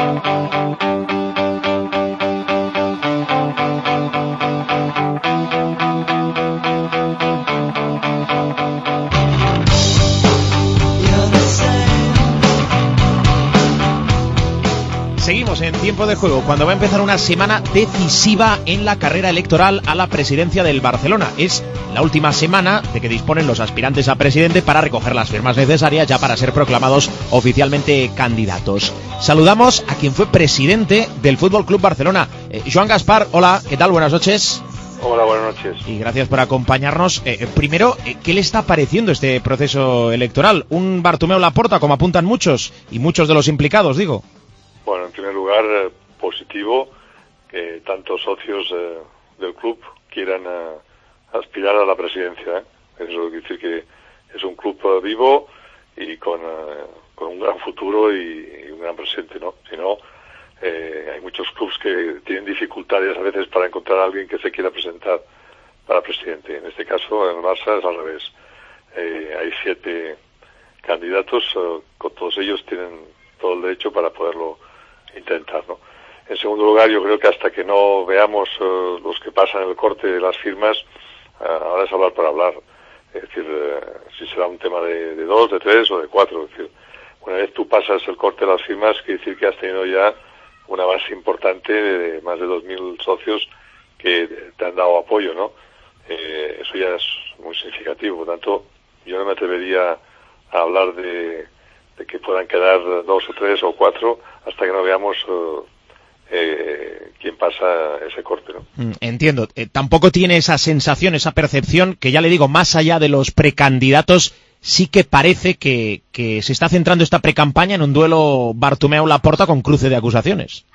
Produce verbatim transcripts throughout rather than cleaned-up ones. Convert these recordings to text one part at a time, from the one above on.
Seguimos en tiempo de juego cuando va a empezar una semana decisiva en la carrera electoral a la presidencia del Barcelona. Es la última semana de que disponen los aspirantes a presidente para recoger las firmas necesarias ya para ser proclamados oficialmente candidatos. Saludamos a quien fue presidente del Fútbol Club Barcelona, eh, Joan Gaspar. Hola, ¿qué tal? Buenas noches. Hola, buenas noches. Y gracias por acompañarnos. Eh, primero, ¿qué le está pareciendo este proceso electoral? ¿Un Bartomeu Laporta, como apuntan muchos, y muchos de los implicados, digo? Bueno, en primer lugar, eh, positivo que tantos socios eh, del club quieran eh, aspirar a la presidencia. ¿eh? Eso quiere decir que es un club eh, vivo y con, eh, con un gran futuro y, y un gran presente, ¿no? Si no, eh, hay muchos clubs que tienen dificultades a veces para encontrar a alguien que se quiera presentar para presidente. En este caso, en el Barça es al revés. Eh, hay siete candidatos, eh, con todos ellos tienen todo el derecho para poderlo intentar, ¿no? En segundo lugar, yo creo que hasta que no veamos uh, los que pasan el corte de las firmas, uh, ahora es hablar para hablar. Es decir, uh, si será un tema de, de dos, de tres o de cuatro. Es decir, una vez tú pasas el corte de las firmas, quiere decir que has tenido ya una base importante de más de dos mil socios que te han dado apoyo, ¿no? Eh, eso ya es muy significativo. Por tanto, yo no me atrevería a hablar de de que puedan quedar dos o tres o cuatro hasta que no veamos uh, eh, quién pasa ese corte, ¿no? Entiendo. Eh, tampoco tiene esa sensación, esa percepción, que ya le digo, más allá de los precandidatos, sí que parece que, que se está centrando esta precampaña en un duelo Bartomeu-Laporta con cruce de acusaciones.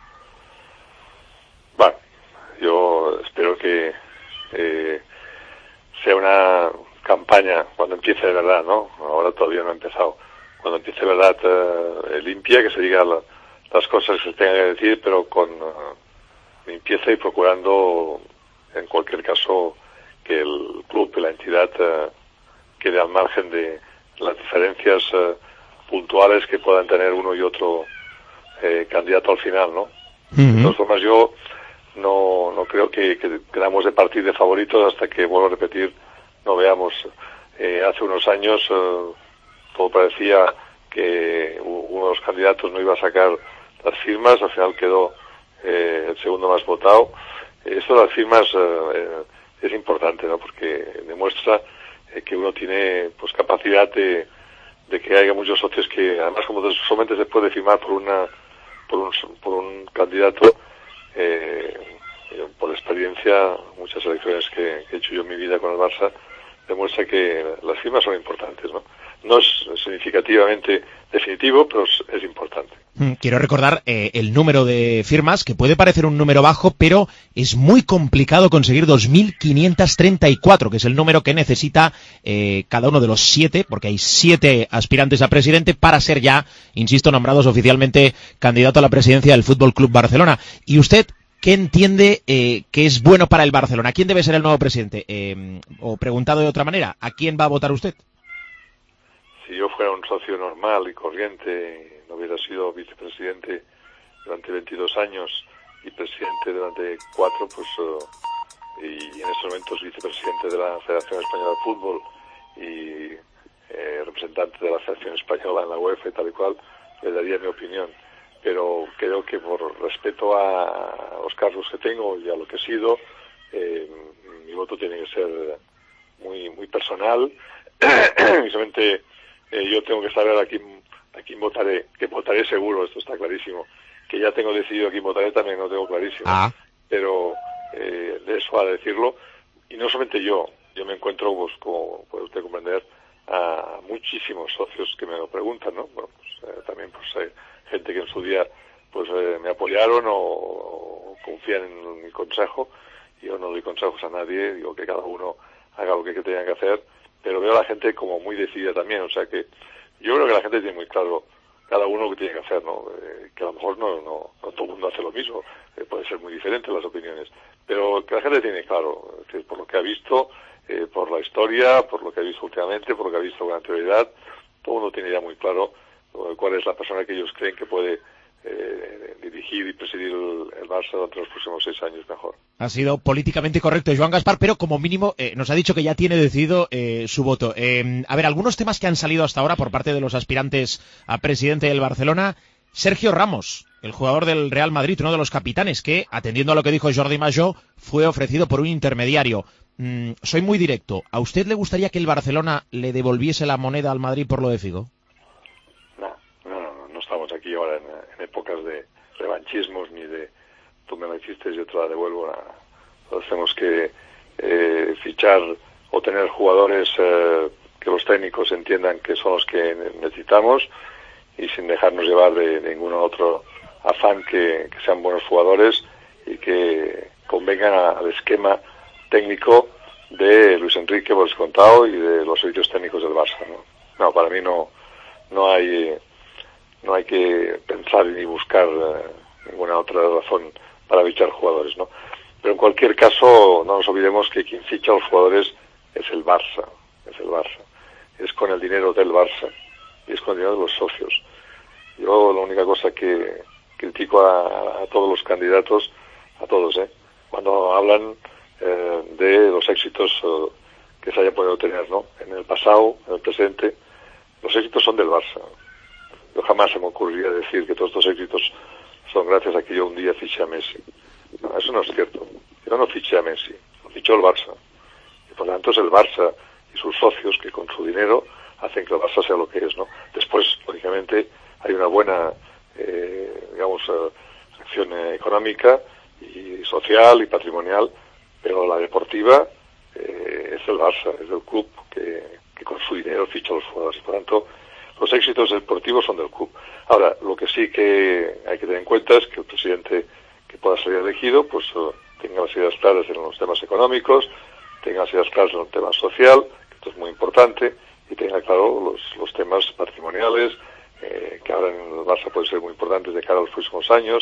Bueno, yo espero que eh, sea una campaña cuando empiece de verdad, ¿no? Ahora todavía no ha empezado. Cuando empiece, verdad, eh, limpia, que se diga la, las cosas que se tengan que decir, pero con uh, limpieza y procurando, en cualquier caso, que el club y la entidad uh, quede al margen de las diferencias uh, puntuales que puedan tener uno y otro eh, candidato al final, ¿no? Uh-huh. De todas formas, yo no, no creo que, que quedamos de partir de favoritos hasta que, vuelvo a repetir, no veamos. Eh, hace unos años Uh, todo parecía que uno de los candidatos no iba a sacar las firmas, al final quedó eh, el segundo más votado. Esto de las firmas eh, es importante, ¿no? Porque demuestra eh, que uno tiene pues capacidad de, de que haya muchos socios que, además, como solamente se puede firmar por una por un, por un candidato, eh, por experiencia, muchas elecciones que he hecho yo en mi vida con el Barça, demuestra que las firmas son importantes, ¿no? No es significativamente definitivo, pero es importante. Quiero recordar eh, el número de firmas, que puede parecer un número bajo, pero es muy complicado conseguir dos mil quinientas treinta y cuatro, que es el número que necesita eh, cada uno de los siete, porque hay siete aspirantes a presidente, para ser ya, insisto, nombrados oficialmente candidato a la presidencia del Fútbol Club Barcelona. ¿Y usted qué entiende eh, que es bueno para el Barcelona? ¿Quién debe ser el nuevo presidente? Eh, o preguntado de otra manera, ¿a quién va a votar usted? Si yo fuera un socio normal y corriente, no hubiera sido vicepresidente durante veintidós años y presidente durante cuatro, pues uh, y en estos momentos vicepresidente de la Federación Española de Fútbol y eh, representante de la Federación Española en la UEFA y tal y cual, le daría mi opinión. Pero creo que por respeto a los cargos que tengo y a lo que he sido, eh, mi voto tiene que ser muy muy personal. Solamente Eh, yo tengo que saber a quién, a quién votaré, que votaré seguro, esto está clarísimo. Que ya tengo decidido a quién votaré también no tengo clarísimo. Ah. Pero eh, de eso a decirlo, y no solamente yo, yo me encuentro, pues como puede usted comprender, a muchísimos socios que me lo preguntan, ¿no? Bueno, pues eh, también pues hay gente que en su día pues eh, me apoyaron o, o confían en mi consejo. Yo no doy consejos a nadie, digo que cada uno haga lo que tenga que hacer, pero veo a la gente como muy decidida también, o sea que yo creo que la gente tiene muy claro cada uno lo que tiene que hacer, ¿no? Eh, que a lo mejor no, no, no todo el mundo hace lo mismo, eh, puede ser muy diferente las opiniones, pero que la gente tiene claro, es decir, por lo que ha visto, eh, por la historia, por lo que ha visto últimamente, por lo que ha visto con anterioridad, todo el mundo tiene ya muy claro eh, cuál es la persona que ellos creen que puede eh, dirigir y presidir el, el Barça durante los próximos seis años mejor. Ha sido políticamente correcto Joan Gaspar, pero como mínimo eh, nos ha dicho que ya tiene decidido eh, su voto. Eh, a ver, algunos temas que han salido hasta ahora por parte de los aspirantes a presidente del Barcelona. Sergio Ramos, el jugador del Real Madrid, uno de los capitanes, que, atendiendo a lo que dijo Jordi Majó, fue ofrecido por un intermediario. Mm, soy muy directo. ¿A usted le gustaría que el Barcelona le devolviese la moneda al Madrid por lo de Figo? No, no, no, no estamos aquí ahora en, en épocas de revanchismos ni de tú me la hiciste y yo te la devuelvo. Nada. Tenemos que eh, fichar o tener jugadores eh, que los técnicos entiendan que son los que necesitamos y sin dejarnos llevar de ningún otro afán que, que sean buenos jugadores y que convengan a, al esquema técnico de Luis Enrique, por descontado, y de los servicios técnicos del Barça, ¿no? No, para mí no no hay no hay que pensar ni buscar eh, ninguna otra razón para fichar jugadores, ¿no? Pero en cualquier caso, no nos olvidemos que quien ficha a los jugadores es el Barça, es el Barça, es con el dinero del Barça y es con el dinero de los socios. Yo la única cosa que critico a, a todos los candidatos, a todos, ¿eh? cuando hablan eh, de los éxitos eh, que se hayan podido tener, ¿no? En el pasado, en el presente, los éxitos son del Barça. Yo jamás se me ocurriría decir que todos estos éxitos son gracias a que yo un día fiché a Messi. No, eso no es cierto. Yo no fiché a Messi, lo fichó el Barça. Y por lo tanto es el Barça y sus socios que con su dinero hacen que el Barça sea lo que es, ¿no? Después, lógicamente, hay una buena, eh, digamos, eh, acción eh, económica y social y patrimonial, pero la deportiva eh, es el Barça, es el club que, que con su dinero ficha a los jugadores. Por lo tanto, los éxitos deportivos son del club. Ahora, lo que sí que hay que tener en cuenta es que el presidente que pueda ser elegido, pues uh, tenga las ideas claras en los temas económicos, tenga las ideas claras en el tema social, que esto es muy importante, y tenga claro los, los temas patrimoniales, eh, que ahora en el Barça pueden ser muy importantes de cara a los próximos años,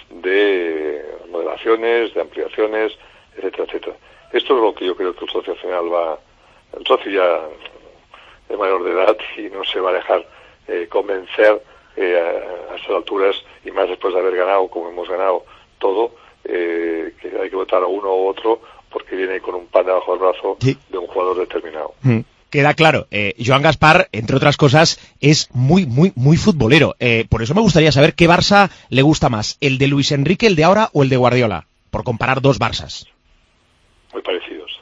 de modelaciones, de ampliaciones, etcétera, etcétera. Esto es lo que yo creo que el socio al final va, el socio ya de mayor de edad y no se va a dejar eh, convencer eh, a, a estas alturas, y más después de haber ganado como hemos ganado todo, eh, que hay que votar a uno u otro porque viene con un pan debajo del brazo sí. de un jugador determinado. Mm. Queda claro, eh, Joan Gaspar, entre otras cosas, es muy, muy, muy futbolero. Eh, por eso me gustaría saber qué Barça le gusta más, el de Luis Enrique, el de ahora o el de Guardiola, por comparar dos Barças. Muy parecidos,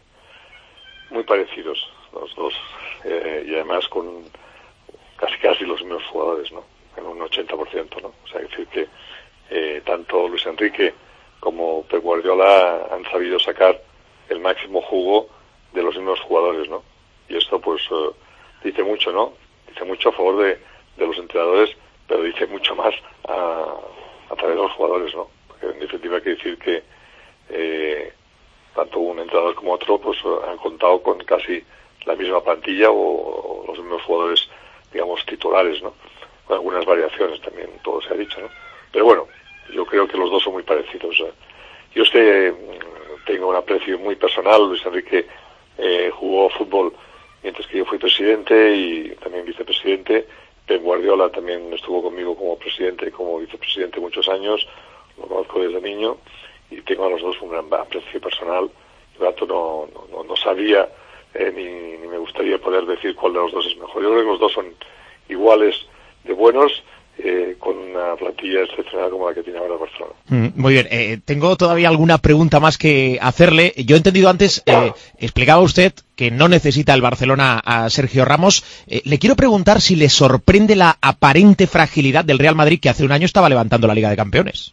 muy parecidos los dos, eh, y además con casi casi los mismos jugadores, ¿no? En un ochenta por ciento, ¿no? O sea, es decir que eh, tanto Luis Enrique como Pep Guardiola han sabido sacar el máximo jugo de los mismos jugadores, ¿no? Y esto pues uh, dice mucho, ¿no? Dice mucho a favor de, de los entrenadores, pero dice mucho más a, a través de los jugadores, ¿no? Porque en definitiva hay que decir que eh, tanto un entrenador como otro pues uh, han contado con casi la misma plantilla o, o los mismos jugadores, digamos, titulares, ¿no? Con algunas variaciones también, todo se ha dicho, ¿no? Pero bueno, yo creo que los dos son muy parecidos. ¿eh? Yo este, eh, tengo un aprecio muy personal. Luis Enrique eh, jugó fútbol mientras que yo fui presidente y también vicepresidente. Pep Guardiola también estuvo conmigo como presidente y como vicepresidente muchos años. Lo conozco desde niño y tengo a los dos un gran aprecio personal. Por lo tanto, no, no, no sabía eh, ni, ni me gustaría poder decir cuál de los dos es mejor. Yo creo que los dos son iguales de buenos, eh, con una plantilla excepcional como la que tiene ahora Barcelona. Mm, muy bien, eh, tengo todavía alguna pregunta más que hacerle. Yo he entendido antes, eh, explicaba usted que no necesita el Barcelona a Sergio Ramos. Eh, le quiero preguntar si le sorprende la aparente fragilidad del Real Madrid, que hace un año estaba levantando la Liga de Campeones.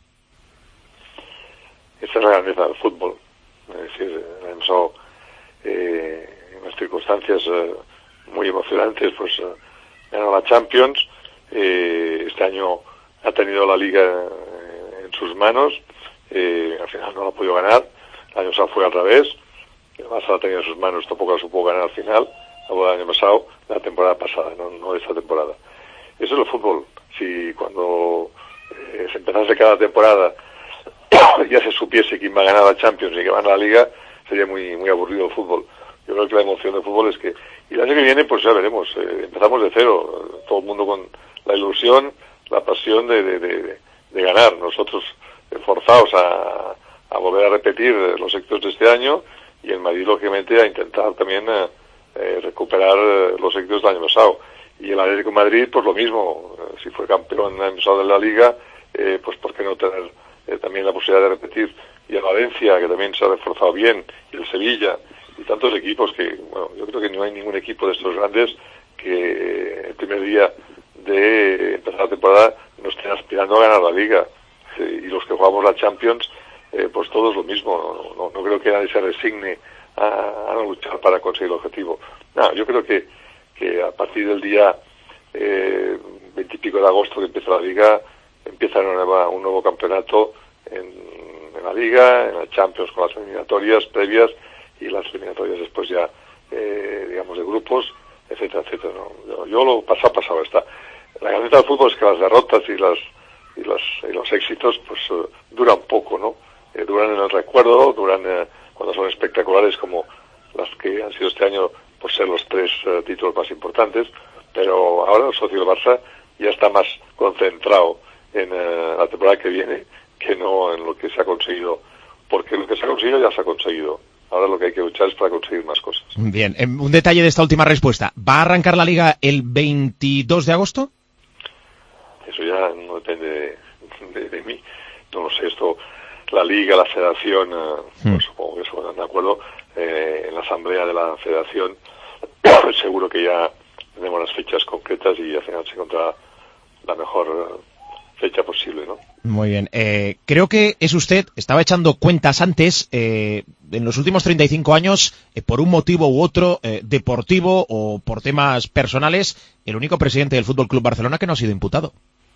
Esa es la grandeza del fútbol. Es decir, pensado, eh, en unas circunstancias eh, muy emocionantes, pues eh, ganó la Champions. Eh, este año ha tenido la Liga eh, en sus manos, eh, al final no la ha podido ganar. El año pasado fue al revés, el Barça la ha tenido en sus manos, tampoco la supo ganar al final, el año pasado, la temporada pasada, no, no esta temporada. Eso es el fútbol. Si cuando eh, se empezase cada temporada ya se supiese quién va a ganar la Champions y quién va a ganar la Liga, sería muy muy aburrido el fútbol. Yo creo que la emoción del fútbol es que, y el año que viene pues ya veremos, eh, empezamos de cero, todo el mundo con la ilusión, la pasión de, de, de, de ganar. Nosotros eh, forzados a, a volver a repetir los éxitos de este año, y el Madrid, lógicamente, a intentar también eh, eh, recuperar eh, los éxitos del año pasado. Y el Atlético de Madrid, pues lo mismo. Eh, si fue campeón el año pasado de la Liga, eh, pues ¿por qué no tener eh, también la posibilidad de repetir? Y el Valencia, que también se ha reforzado bien, y el Sevilla, y tantos equipos que, bueno, yo creo que no hay ningún equipo de estos grandes que el primer día de empezar la temporada no estén aspirando a ganar la Liga. Eh, y los que jugamos la Champions, eh, pues todos lo mismo. No, no, no creo que nadie se resigne a, a luchar para conseguir el objetivo. No, yo creo que, que a partir del día eh, veintipico de agosto que empieza la Liga, empieza una nueva, un nuevo campeonato en, en la Liga, en la Champions con las eliminatorias previas y las eliminatorias después ya, eh, digamos, de grupos, etcétera, etcétera. ¿No? Yo, yo lo pasado, pasado está. La gaceta del fútbol es que las derrotas y las y los, y los éxitos pues uh, duran poco, ¿no? Eh, duran en el recuerdo, duran eh, cuando son espectaculares como las que han sido este año por ser los tres uh, títulos más importantes, pero ahora el socio del Barça ya está más concentrado en uh, la temporada que viene que no en lo que se ha conseguido, porque lo que se ha conseguido ya se ha conseguido. Ahora lo que hay que luchar es para conseguir más cosas. Bien, un detalle de esta última respuesta. ¿Va a arrancar la Liga el veintidós de agosto? Eso ya no depende de, de, de mí. No lo sé, esto, la Liga, la Federación, uh, hmm. pues supongo que se ponen de acuerdo. Eh, en la Asamblea de la Federación seguro que ya tenemos las fechas concretas y al final se encontrará la mejor uh, fecha posible, ¿no? Muy bien. Eh, creo que es usted, estaba echando cuentas antes, eh, en los últimos treinta y cinco años, eh, por un motivo u otro, eh, deportivo o por temas personales, el único presidente del Fútbol Club Barcelona que no ha sido imputado.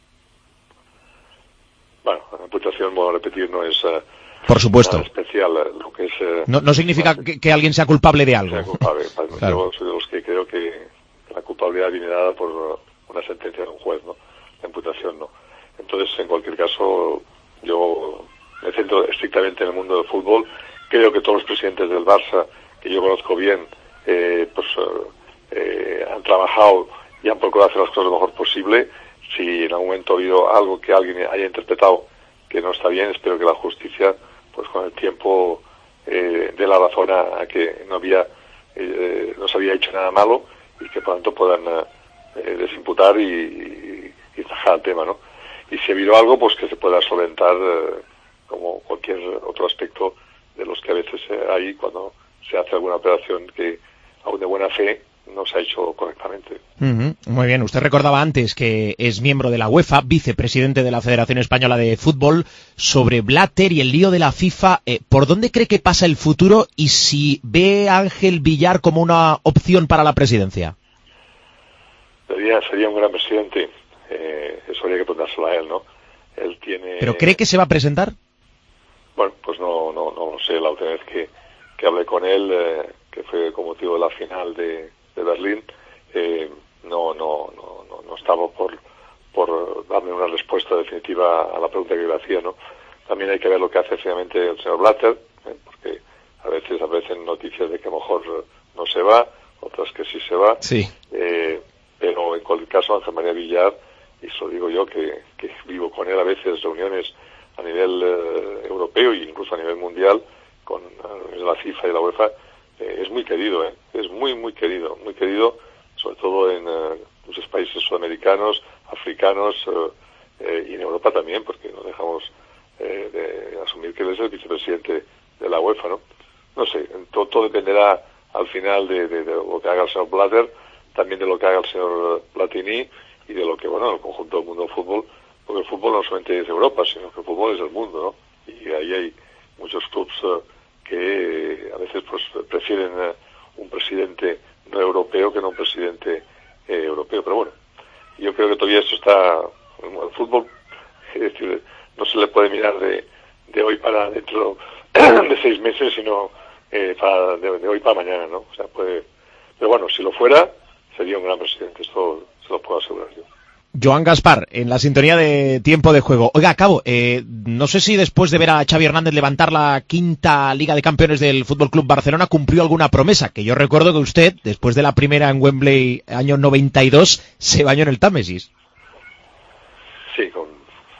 Bueno, la imputación, vuelvo a repetir, no es uh, por supuesto nada especial. Uh, lo que es, uh, no, no significa que, que alguien sea culpable de algo. Sea culpable. Claro. Yo soy de los que creo que la culpabilidad viene dada por uh, una sentencia de un juez, ¿no? La imputación no. Entonces, en cualquier caso, yo me centro estrictamente en el mundo del fútbol. Creo que todos los presidentes del Barça, que yo conozco bien, eh, pues eh, han trabajado y han procurado hacer las cosas lo mejor posible. Si en algún momento ha habido algo que alguien haya interpretado que no está bien, espero que la justicia, pues con el tiempo, eh, dé la razón a, a que no había, eh, no se había hecho nada malo y que por tanto puedan eh, desimputar y, y, y zajar el tema, ¿no? Y si ha habido algo, pues que se pueda solventar eh, como cualquier otro aspecto de los que a veces eh, hay cuando se hace alguna operación que, aún de buena fe, no se ha hecho correctamente. Uh-huh. Muy bien, usted recordaba antes que es miembro de la UEFA, vicepresidente de la Federación Española de Fútbol. Sobre Blatter y el lío de la FIFA, eh, ¿por dónde cree que pasa el futuro y si ve a Ángel Villar como una opción para la presidencia? Sería, sería un gran presidente. Eh, eso habría que preguntárselo a él, ¿no? Él tiene... ¿Pero cree que se va a presentar? Bueno, pues no no no lo sé. La última vez que, que hablé con él, eh, que fue con motivo de la final de, de Berlín, eh, no, no, no, no, no estaba por, por darme una respuesta definitiva a la pregunta que le hacía, ¿no? También hay que ver lo que hace finalmente el señor Blatter, ¿eh? Porque a veces aparecen noticias de que a lo mejor no se va, otras que sí se va. Sí. Eh, pero en cualquier caso, Ángel María Villar, y eso digo yo que, que vivo con él a veces reuniones a nivel eh, europeo e incluso a nivel mundial con uh, la FIFA y la UEFA, eh, es muy querido, ¿eh? Es muy, muy querido, muy querido, sobre todo en uh, muchos países sudamericanos, africanos uh, eh, y en Europa también, porque no dejamos eh, de asumir que él es el vicepresidente de la UEFA, ¿no? No sé, todo, todo dependerá al final de, de, de lo que haga el señor Blatter, también de lo que haga el señor Platini y de lo que, bueno, el conjunto del mundo del fútbol, porque el fútbol no solamente es Europa, sino que el fútbol es el mundo, ¿no? Y ahí hay muchos clubes uh, que uh, a veces pues prefieren uh, un presidente no europeo que no un presidente eh, europeo. Pero bueno, yo creo que todavía esto está, el fútbol, es decir, no se le puede mirar de, de hoy para dentro de seis meses, sino eh, para, de, de hoy para mañana, ¿no? O sea, puede, pero bueno, si lo fuera, sería un gran presidente, esto se lo puedo asegurar yo. Joan Gaspar, en la sintonía de Tiempo de Juego. Oiga, Cabo, eh, no sé si después de ver a Xavi Hernández levantar la quinta Liga de Campeones del F C Barcelona cumplió alguna promesa, que yo recuerdo que usted, después de la primera en Wembley año noventa y dos, se bañó en el Támesis. Sí, con,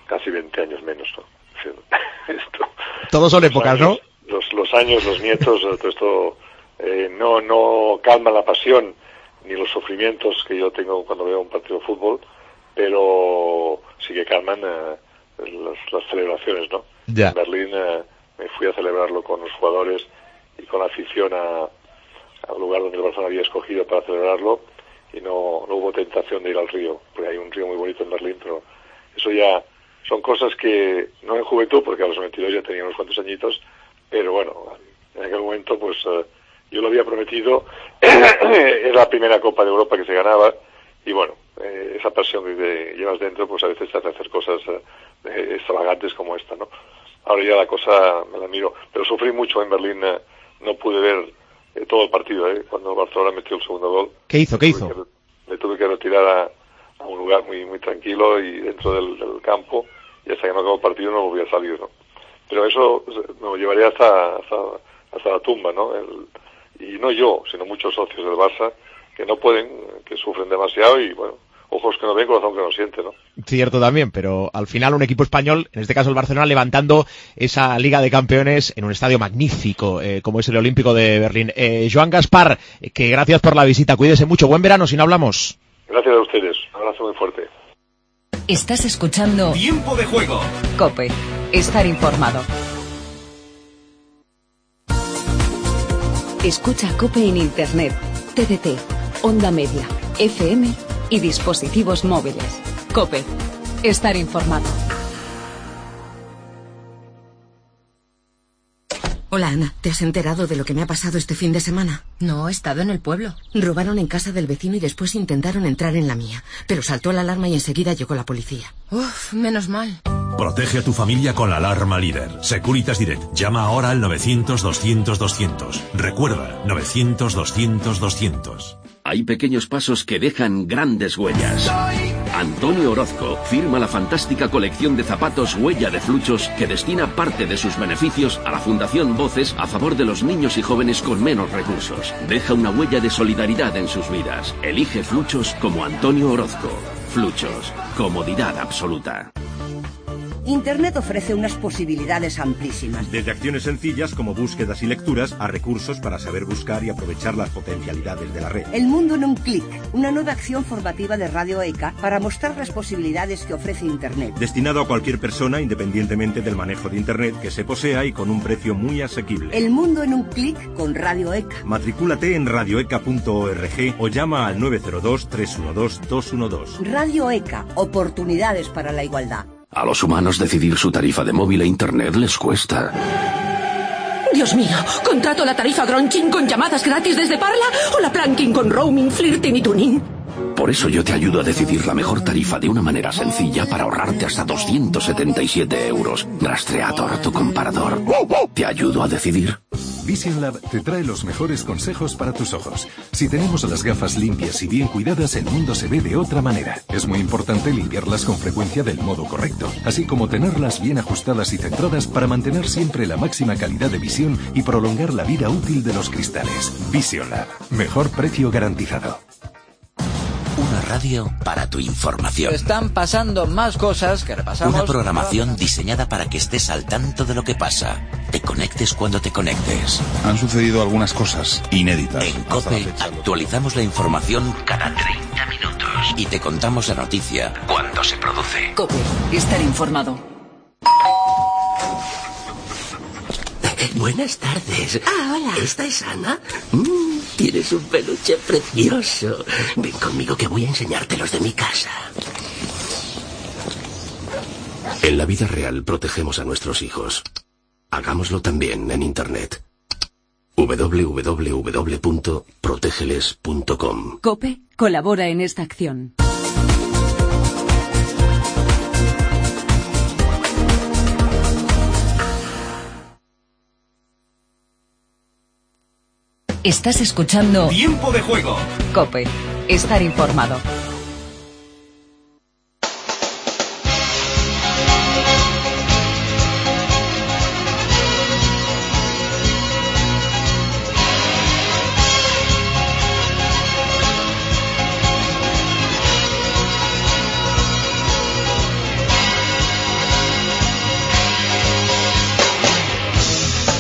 casi veinte años menos, ¿no? Esto, Todos son épocas, años, ¿no? Los, los años, los nietos, todo esto eh, no, no calma la pasión ni los sufrimientos que yo tengo cuando veo un partido de fútbol, pero sí que calman eh, las, las celebraciones, ¿no? Ya. En Berlín eh, me fui a celebrarlo con los jugadores y con la afición a, al lugar donde el Barcelona había escogido para celebrarlo, y no, no hubo tentación de ir al río, porque hay un río muy bonito en Berlín, pero eso ya son cosas que, no en juventud, porque a los veintidós ya tenía unos cuantos añitos, pero bueno, en aquel momento pues eh, yo lo había prometido, era la primera Copa de Europa que se ganaba, y bueno, eh, esa pasión que llevas dentro pues a veces te hace hacer cosas eh, extravagantes como esta, ¿no? Ahora ya la cosa me la miro, pero sufrí mucho en Berlín, eh, no pude ver eh, todo el partido, eh, cuando Barcelona metió el segundo gol. ¿Qué hizo? ¿Qué hizo? Que, me tuve que retirar a, a un lugar muy muy tranquilo y dentro del, del campo, y hasta que no acabó el partido no volví a salir, ¿no? Pero eso me lo llevaría hasta, hasta, hasta la tumba, ¿no? El, y no yo, sino muchos socios del Barça que no pueden, que sufren demasiado y, bueno, ojos que no ven, corazón que no siente, ¿no? Cierto también, pero al final un equipo español, en este caso el Barcelona, levantando esa Liga de Campeones en un estadio magnífico, eh, como es el Olímpico de Berlín. Eh, Joan Gaspar, eh, que gracias por la visita, cuídese mucho, buen verano, si no hablamos. Gracias a ustedes, un abrazo muy fuerte. Estás escuchando Tiempo de Juego. COPE, estar informado. Escucha COPE en Internet, T D T, Onda Media, F M y dispositivos móviles. COPE, estar informado. Hola, Ana, ¿te has enterado de lo que me ha pasado este fin de semana? No, he estado en el pueblo. Robaron en casa del vecino y después intentaron entrar en la mía, pero saltó la alarma y enseguida llegó la policía. Uf, menos mal. Protege a tu familia con la alarma líder. Securitas Direct. Llama ahora al novecientos doscientos doscientos. Recuerda, novecientos doscientos doscientos. Hay pequeños pasos que dejan grandes huellas. Antonio Orozco firma la fantástica colección de zapatos Huella de Fluchos, que destina parte de sus beneficios a la Fundación Voces a favor de los niños y jóvenes con menos recursos. Deja una huella de solidaridad en sus vidas. Elige Fluchos como Antonio Orozco. Fluchos. Comodidad absoluta. Internet ofrece unas posibilidades amplísimas. Desde acciones sencillas como búsquedas y lecturas a recursos para saber buscar y aprovechar las potencialidades de la red. El mundo en un clic, una nueva acción formativa de Radio ECA para mostrar las posibilidades que ofrece Internet. Destinado a cualquier persona independientemente del manejo de Internet que se posea y con un precio muy asequible. El mundo en un clic con Radio ECA. Matricúlate en radioeca punto org o llama al nueve cero dos, tres uno dos, dos uno dos. Radio ECA, oportunidades para la igualdad. A los humanos decidir su tarifa de móvil e internet les cuesta. Dios mío, ¿contrato la tarifa Gronching con llamadas gratis desde Parla o la Planking con roaming, flirting y tuning? Por eso yo te ayudo a decidir la mejor tarifa de una manera sencilla para ahorrarte hasta doscientos setenta y siete euros. Rastreator, tu comparador. ¿Te ayudo a decidir? Vision Lab te trae los mejores consejos para tus ojos. Si tenemos las gafas limpias y bien cuidadas, el mundo se ve de otra manera. Es muy importante limpiarlas con frecuencia del modo correcto, así como tenerlas bien ajustadas y centradas para mantener siempre la máxima calidad de visión y prolongar la vida útil de los cristales. Vision Lab. Mejor precio garantizado. Una radio para tu información. Están pasando más cosas que repasamos. Una programación diseñada para que estés al tanto de lo que pasa. Te conectes cuando te conectes. Han sucedido algunas cosas inéditas. En COPE actualizamos la información cada treinta minutos y te contamos la noticia cuando se produce. COPE, estar informado. Buenas tardes. Ah, hola. ¿Esta es Ana? Mm, tienes un peluche precioso. Ven conmigo que voy a enseñarte los de mi casa. En la vida real protegemos a nuestros hijos. Hagámoslo también en Internet. doble u doble u doble u punto protégeles punto com. COPE colabora en esta acción. Estás escuchando Tiempo de Juego. COPE, estar informado.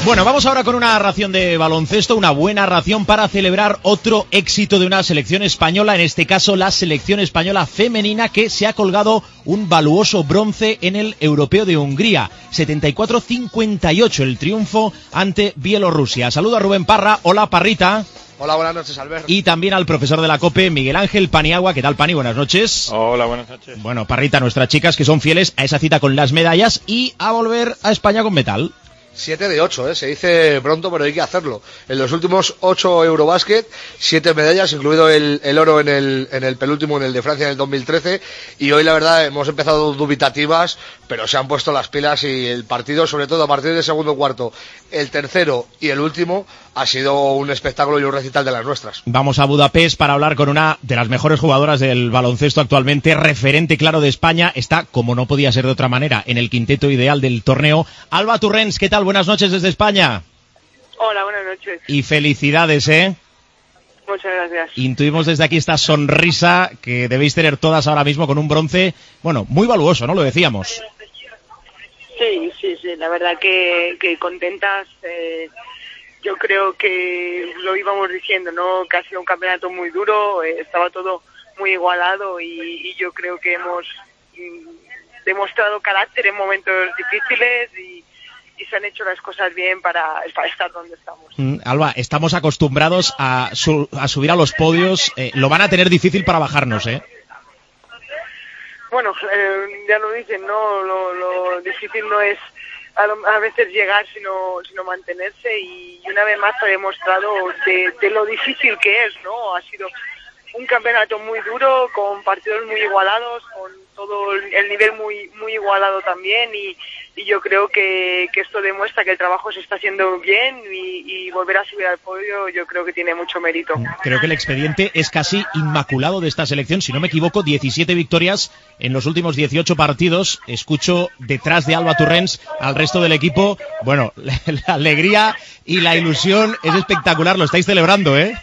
Bueno, vamos ahora con una ración de baloncesto, una buena ración para celebrar otro éxito de una selección española, en este caso la selección española femenina, que se ha colgado un valuoso bronce en el Europeo de Hungría. setenta y cuatro cincuenta y ocho el triunfo ante Bielorrusia. Saludo a Rubén Parra. Hola, Parrita. Hola, buenas noches, Albert. Y también al profesor de la COPE, Miguel Ángel Paniagua. ¿Qué tal, Pani? Buenas noches. Hola, buenas noches. Bueno, Parrita, nuestras chicas que son fieles a esa cita con las medallas y a volver a España con metal. siete de ocho, ¿eh? Se dice pronto, pero hay que hacerlo. En los últimos ocho Eurobasket, siete medallas, incluido el, el oro en el, en el penúltimo, en el de Francia en el dos mil trece. Y hoy, la verdad, hemos empezado dubitativas, pero se han puesto las pilas y el partido, sobre todo a partir del segundo cuarto, el tercero y el último, ha sido un espectáculo y un recital de las nuestras. Vamos a Budapest para hablar con una de las mejores jugadoras del baloncesto actualmente, referente claro de España. Está, como no podía ser de otra manera, en el quinteto ideal del torneo. Alba Turrens, ¿qué tal? Buenas noches desde España. Hola, buenas noches. Y felicidades, ¿eh? Muchas gracias. Intuimos desde aquí esta sonrisa que debéis tener todas ahora mismo con un bronce, bueno, muy valuoso, ¿no? Lo decíamos. Sí, sí, sí, la verdad que, que contentas. Eh, yo creo que lo íbamos diciendo, ¿no? Que ha sido un campeonato muy duro, eh, estaba todo muy igualado y, y yo creo que hemos mm, demostrado carácter en momentos difíciles y y se han hecho las cosas bien para, para estar donde estamos. Mm, Alba, estamos acostumbrados a, su, a subir a los podios, eh, lo van a tener difícil para bajarnos, ¿eh? Bueno, eh, ya lo dicen, ¿no? Lo, lo difícil no es a, lo, a veces llegar, sino, sino mantenerse y, y una vez más ha demostrado de, de lo difícil que es, ¿no? Ha sido un campeonato muy duro, con partidos muy igualados, con todo el nivel muy muy igualado también y, y yo creo que, que esto demuestra que el trabajo se está haciendo bien y, y volver a subir al podio yo creo que tiene mucho mérito. Creo que el expediente es casi inmaculado de esta selección, si no me equivoco, diecisiete victorias en los últimos dieciocho partidos. Escucho detrás de Alba Turrens al resto del equipo. Bueno, la, la alegría y la ilusión es espectacular, lo estáis celebrando, ¿eh?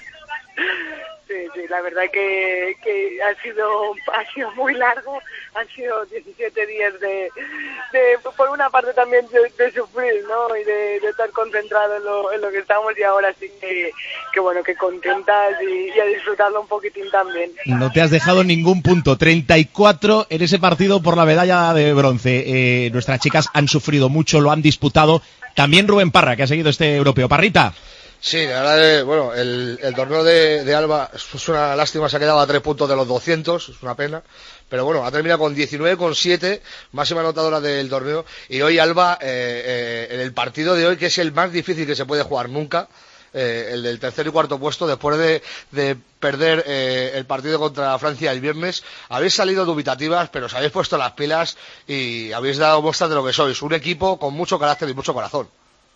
La verdad que, que ha sido ha sido muy largo, han sido diecisiete días de, de por una parte también de, de sufrir, ¿no? Y de, de estar concentrado en lo, en lo que estamos y ahora sí que, que bueno, que contentas y, y a disfrutarlo un poquitín también. No te has dejado ningún punto, treinta y cuatro en ese partido por la medalla de bronce. Eh, nuestras chicas han sufrido mucho, lo han disputado. También Rubén Parra, que ha seguido este europeo. Parrita. Sí, la verdad que, bueno, el, el torneo de, de Alba es una lástima, se ha quedado a tres puntos de los doscientos, es una pena, pero bueno, ha terminado con diecinueve con siete, máxima anotadora del torneo, y hoy Alba, eh, eh, en el partido de hoy, que es el más difícil que se puede jugar nunca, eh, el del tercer y cuarto puesto, después de, de perder eh, el partido contra Francia el viernes, habéis salido dubitativas, pero os habéis puesto las pilas y habéis dado muestras de lo que sois, un equipo con mucho carácter y mucho corazón.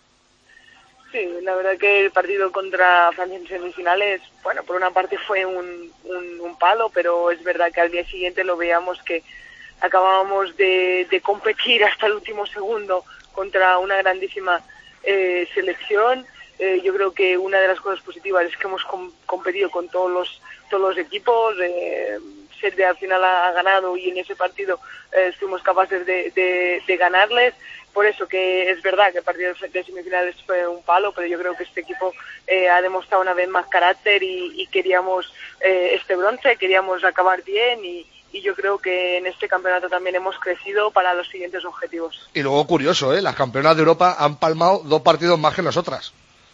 Sí, la verdad que el partido contra Francia en semifinales, bueno, por una parte fue un, un, un palo, pero es verdad que al día siguiente lo veíamos que acabábamos de, de competir hasta el último segundo contra una grandísima eh, selección. Eh, yo creo que una de las cosas positivas es que hemos com- competido con todos los todos los equipos. Eh, Serbia al final ha, ha ganado y en ese partido eh, fuimos capaces de, de, de ganarles. Por eso que es verdad que el partido de semifinales fue un palo, pero yo creo que este equipo eh, ha demostrado una vez más carácter y, y queríamos eh, este bronce, queríamos acabar bien y, y yo creo que en este campeonato también hemos crecido para los siguientes objetivos. Y luego curioso, ¿eh? Las campeonas de Europa han palmado dos partidos más que nosotras.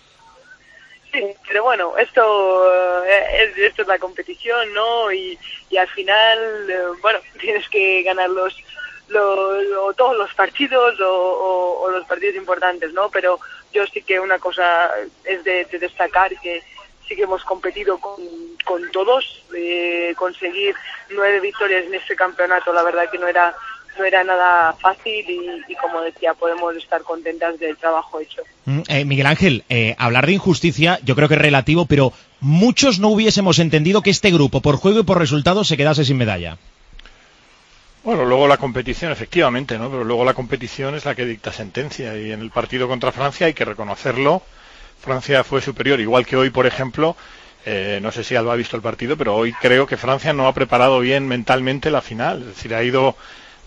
Sí, pero bueno, esto eh, es, esto es la competición, ¿no? Y, y al final, eh, bueno, tienes que ganar los Lo, lo, todos los partidos o, o, o los partidos importantes, ¿no? Pero yo sí que una cosa es de, de destacar que sí que hemos competido con, con todos, eh, conseguir nueve victorias en este campeonato, la verdad que no era no era nada fácil y, y como decía, podemos estar contentas del trabajo hecho. Eh, Miguel Ángel, eh, hablar de injusticia yo creo que es relativo, pero muchos no hubiésemos entendido que este grupo, por juego y por resultados, se quedase sin medalla. Bueno, luego la competición, efectivamente, ¿no? Pero luego la competición es la que dicta sentencia y en el partido contra Francia hay que reconocerlo, Francia fue superior, igual que hoy, por ejemplo, eh, no sé si Alba ha visto el partido, pero hoy creo que Francia no ha preparado bien mentalmente la final, es decir, ha ido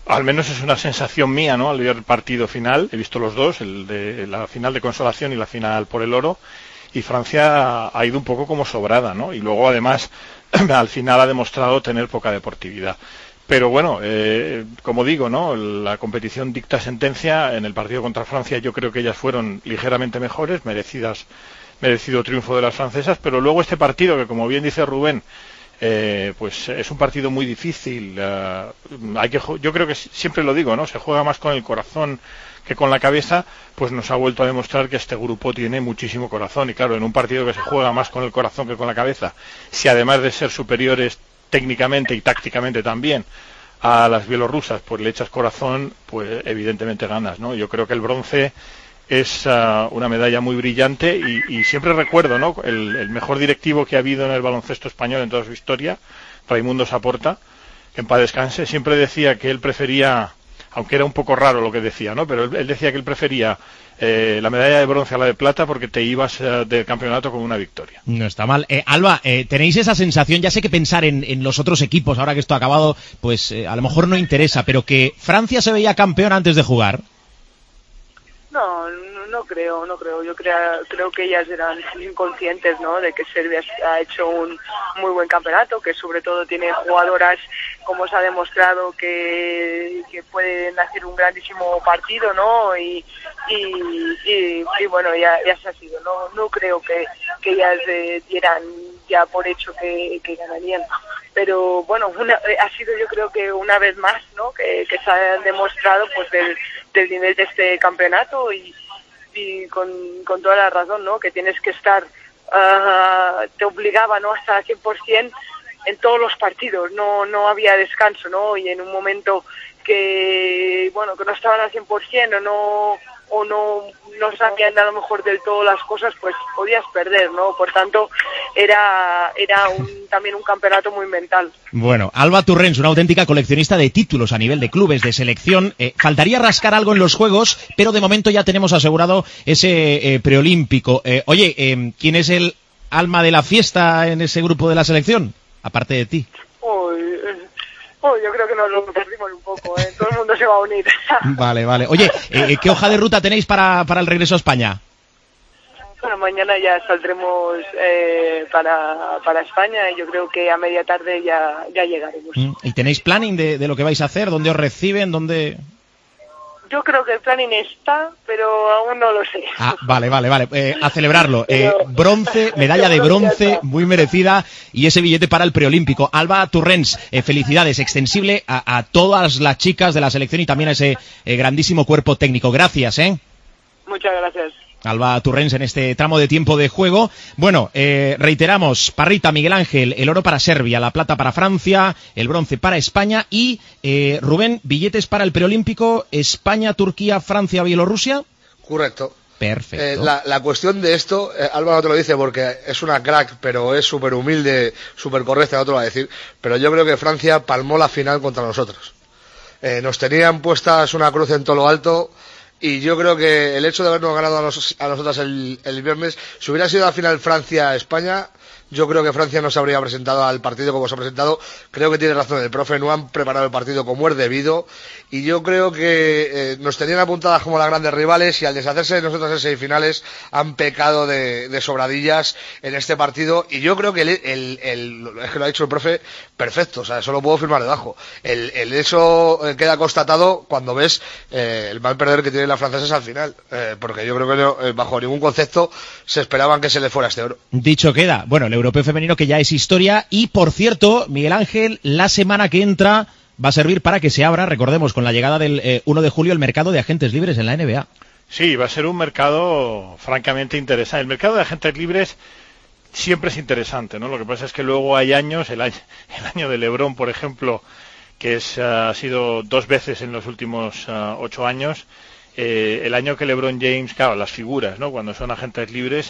Al menos es una sensación mía, ¿no? Al ver el partido final, he visto los dos, el de la final de consolación y la final por el oro, y Francia ha ido un poco como sobrada, ¿no? Y luego, además, al final ha demostrado tener poca deportividad. Pero bueno, eh, como digo, ¿no? La competición dicta sentencia. En el partido contra Francia yo creo que ellas fueron ligeramente mejores, merecidas, merecido triunfo de las francesas, pero luego este partido, que como bien dice Rubén, Eh, pues es un partido muy difícil. Uh, hay que, yo creo que siempre lo digo, ¿no? Se juega más con el corazón que con la cabeza, pues nos ha vuelto a demostrar que este grupo tiene muchísimo corazón. Y claro, en un partido que se juega más con el corazón que con la cabeza, si además de ser superiores técnicamente y tácticamente también a las bielorrusas, pues le echas corazón, pues evidentemente ganas, ¿no? Yo creo que el bronce es uh, una medalla muy brillante y, y siempre recuerdo, ¿no? El, el mejor directivo que ha habido en el baloncesto español en toda su historia, Raimundo Saporta, que en paz descanse, siempre decía que él prefería, aunque era un poco raro lo que decía, ¿no? Pero él, él decía que él prefería eh, la medalla de bronce a la de plata porque te ibas uh, del campeonato con una victoria. No está mal. Eh, Alba, eh, ¿tenéis esa sensación? Ya sé que pensar en, en los otros equipos, ahora que esto ha acabado, pues eh, a lo mejor no interesa, pero que Francia se veía campeón antes de jugar. No, no, no creo, no creo. Yo crea, creo que ellas eran inconscientes, ¿no? De que Serbia ha hecho un muy buen campeonato, que sobre todo tiene jugadoras, como se ha demostrado, que, que pueden hacer un grandísimo partido, ¿no? Y, y, y, y bueno, ya, ya se ha sido. No, no creo que, que ellas eh, dieran ya por hecho que, que ganarían. Pero bueno, una, ha sido yo creo que una vez más, ¿no? Que, que se ha demostrado pues del, del nivel de este campeonato y, y con, con toda la razón, ¿no? Que tienes que estar, uh, te obligaba, ¿no? Hasta cien por ciento en todos los partidos, no no había descanso, ¿no? Y en un momento que, bueno, que no estaban al cien por ciento o no o no, no sabían a lo mejor del todo las cosas, pues podías perder, ¿no? Por tanto, era era un, también un campeonato muy mental. Bueno, Alba Turrens, una auténtica coleccionista de títulos a nivel de clubes, de selección. Eh, faltaría rascar algo en los Juegos, pero de momento ya tenemos asegurado ese eh, preolímpico. Eh, oye, eh, ¿quién es el alma de la fiesta en ese grupo de la selección? Aparte de ti. Uy, Oh, yo creo que nos lo perdimos un poco, ¿eh? Todo el mundo se va a unir. Vale, vale. Oye, eh, ¿qué hoja de ruta tenéis para, para el regreso a España? Bueno, mañana ya saldremos eh, para, para España y yo creo que a media tarde ya, ya llegaremos. ¿Y tenéis planning de, de lo que vais a hacer? ¿Dónde os reciben? ¿Dónde...? Yo creo que el planning está, pero aún no lo sé. Ah, vale, vale, vale. Eh, a celebrarlo. Eh, bronce, medalla de bronce, muy merecida, y ese billete para el preolímpico. Alba Turrens, eh, felicidades, extensible a, a todas las chicas de la selección y también a ese eh, grandísimo cuerpo técnico. Gracias, ¿eh? Muchas gracias. Alba Turrens en este tramo de tiempo de juego. Bueno, eh, reiteramos, Parrita, Miguel Ángel, el oro para Serbia, la plata para Francia, el bronce para España y, eh, Rubén, billetes para el preolímpico, España, Turquía, Francia, Bielorrusia. Correcto. Perfecto. Eh, la, la cuestión de esto, eh, Alba no te lo dice porque es una crack, pero es súper humilde, súper correcta, no te lo va a decir, pero yo creo que Francia palmó la final contra nosotros. Eh, nos tenían puestas una cruz en todo lo alto. Y yo creo que el hecho de habernos ganado a, nos, a nosotras el, el viernes, si hubiera sido la final Francia-España, yo creo que Francia no se habría presentado al partido como se ha presentado. Creo que tiene razón el profe, no han preparado el partido como es debido. Y yo creo que eh, nos tenían apuntadas como las grandes rivales y al deshacerse de nosotros en semifinales han pecado de, de sobradillas en este partido. Y yo creo que el, el, el, es que lo ha dicho el profe, perfecto, o sea, eso lo puedo firmar debajo. El, el eso queda constatado cuando ves eh, el mal perder que tienen las francesas al final. Eh, porque yo creo que no, eh, bajo ningún concepto se esperaban que se les fuera este oro. Dicho queda, bueno, el europeo femenino que ya es historia y, por cierto, Miguel Ángel, la semana que entra va a servir para que se abra, recordemos, con la llegada del eh, uno de julio, el mercado de agentes libres en la N B A. Sí, va a ser un mercado francamente interesante. El mercado de agentes libres siempre es interesante, ¿no? Lo que pasa es que luego hay años, el año, el año de LeBron, por ejemplo, que es, uh, ha sido dos veces en los últimos uh, ocho años, eh, el año que LeBron James, claro, las figuras, ¿no? Cuando son agentes libres,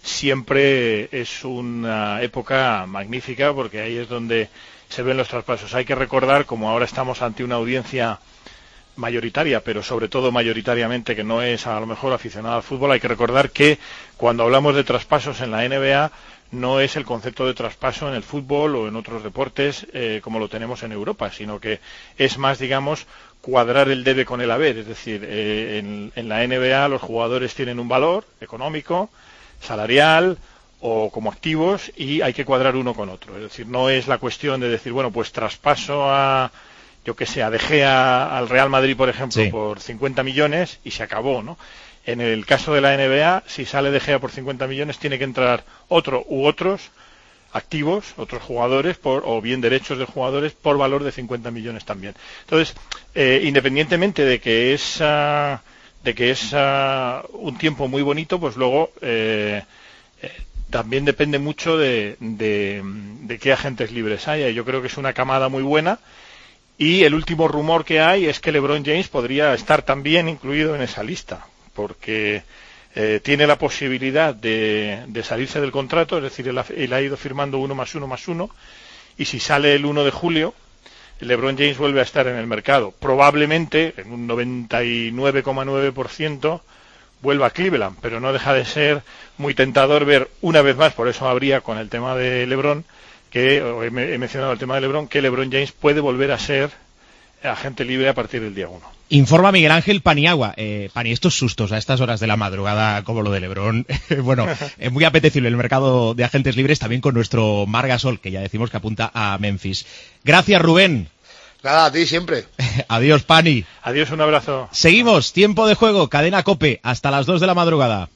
siempre es una época magnífica porque ahí es donde se ven los traspasos. Hay que recordar, como ahora estamos ante una audiencia mayoritaria, pero sobre todo mayoritariamente que no es a lo mejor aficionada al fútbol, hay que recordar que cuando hablamos de traspasos en la N B A no es el concepto de traspaso en el fútbol o en otros deportes eh, como lo tenemos en Europa, sino que es más, digamos, cuadrar el debe con el haber. Es decir, eh, en, en la N B A los jugadores tienen un valor económico, salarial o como activos, y hay que cuadrar uno con otro. Es decir, no es la cuestión de decir, bueno, pues traspaso a, yo que sé, a De Gea al Real Madrid, por ejemplo, sí, por cincuenta millones y se acabó, ¿no? En el caso de la N B A, si sale De Gea por cincuenta millones, tiene que entrar otro u otros activos, otros jugadores, por, o bien derechos de jugadores, por valor de cincuenta millones también. Entonces, eh, independientemente de que es, uh, de que es uh, un tiempo muy bonito, pues luego eh, eh, también depende mucho de, de, de qué agentes libres haya. Yo creo que es una camada muy buena. Y el último rumor que hay es que LeBron James podría estar también incluido en esa lista, porque eh, tiene la posibilidad de, de salirse del contrato, es decir, él ha, él ha ido firmando uno más uno más uno, y si sale el uno de julio, LeBron James vuelve a estar en el mercado. Probablemente, en un noventa y nueve coma nueve por ciento, vuelva a Cleveland, pero no deja de ser muy tentador ver una vez más, por eso habría con el tema de LeBron, que he, he mencionado el tema de LeBron, que LeBron James puede volver a ser agente libre a partir del día uno. Informa Miguel Ángel Paniagua. Eh, Pani, estos sustos a estas horas de la madrugada, como lo de LeBron, bueno, es muy apetecible el mercado de agentes libres, también con nuestro Marc Gasol, que ya decimos que apunta a Memphis. Gracias, Rubén. Nada, a ti siempre. Adiós, Pani. Adiós, un abrazo. Seguimos, tiempo de juego, cadena COPE, hasta las dos de la madrugada.